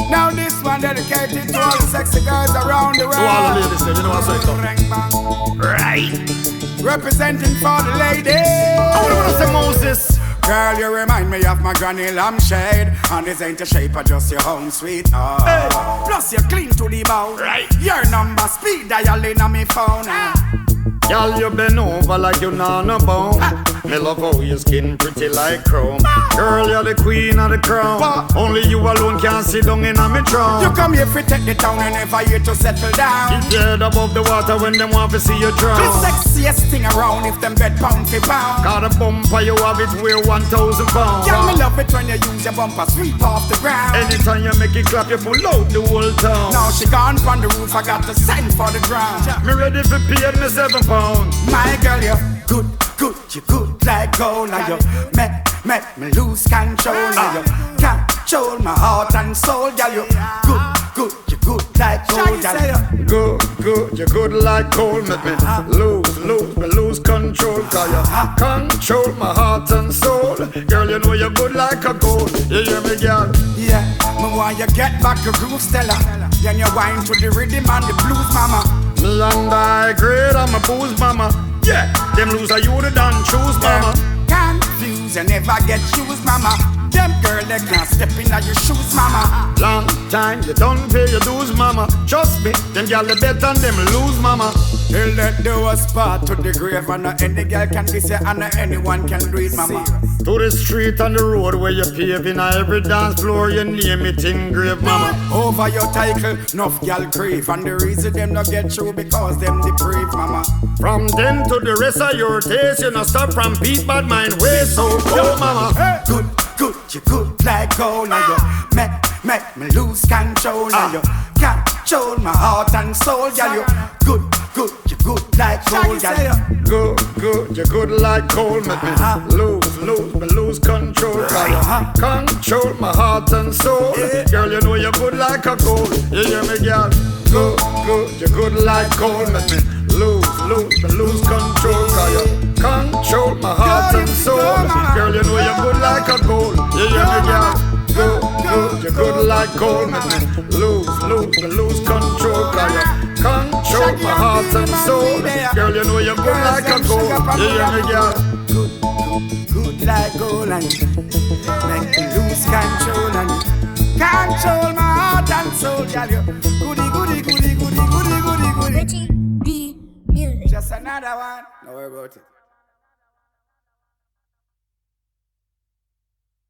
Now this one dedicated to all the sexy girls around the world. To all the ladies, you know what I'm saying? Right. Representing for the ladies. I wanna say Moses. Girl, you remind me of my granny lampshade. And this ain't a shape of just your home sweetheart. Hey. Plus you're clean to the bone. Right. Your number speed dialing on me phone. Girl, you bend over like you not no bone. Me love how your skin pretty like chrome. Girl, you're the queen of the crown. Only you alone can sit down in a me throne. You come here for take the town and never here to settle down. Keep your head above the water when them want to see you drown. The sexiest thing around if them bed pound for pound. Got a bumper, you have it weigh 1,000 pounds. Yeah, me love it when you use your bumper sweep off the ground. Anytime you make it clap, you pull out the whole town. Now she gone from the roof, I got to send for the ground. Me ready for pay me 7 pounds. My girl, you good, you good like gold. Now you make me lose control. Now you control my heart and soul. Girl, you good, you good like gold. Good, you good like gold. Make me lose control. Cause you control my heart and soul. Girl, you know you're good like a gold. You hear me, girl? Yeah, me want you get back your groove, Stella. Then you whine to the rhythm and the blues, mama. Me and I great, I'm a booze, mama. Yeah, them loser you the done choose, mama. Confused, you never get shoes, mama. Them girl, they can't step in your shoes, mama. Long time, you don't pay your dues, mama. Trust me, them girl the bet and them lose, mama. Till let do us part to the grave. And not any girl can be say, and not anyone can do it, mama. To the street and the road where you paving, every dance floor you name it engraved, mama. Over your title, enough girl crave. And the reason them not get through because them depraved, mama. From then to the rest of your taste, you not stop from beat bad mind way so cold, mama. Hey. Good, you good like gold. Now you make me lose control. Now you control my heart and soul. Girl, you good, you good like gold. Good, you good like gold. Make me lose control. Cause you control my heart and soul. Girl, you know you're good like a gold. You hear me, girl? Good, you good like gold. Make me lose control. Cause you control my heart and soul. Girl, you know you're good like a gold. You hear me, girl? Good, you good like gold. Make me lose control. Cause you control my heart and soul. Girl, you know you're good like a gold. You hear me, girl? Good like gold. And make me lose control. And control my heart and soul. Girl, you goody. Richie B Music. Just another one. Don't worry about it.